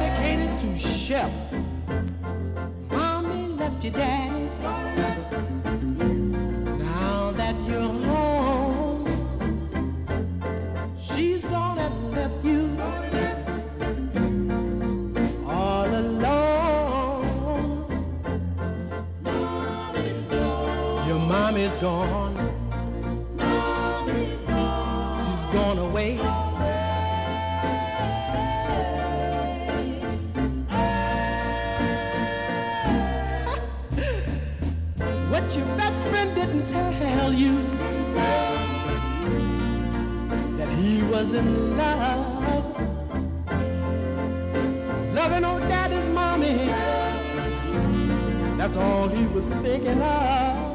dedicated to Shep. Mommy left your daddy. Now that you're home, she's gone and left you all alone. Your mommy's gone. She's gone away. What your best friend didn't tell you, that he was in love, loving old daddy's mommy. That's all he was thinking of.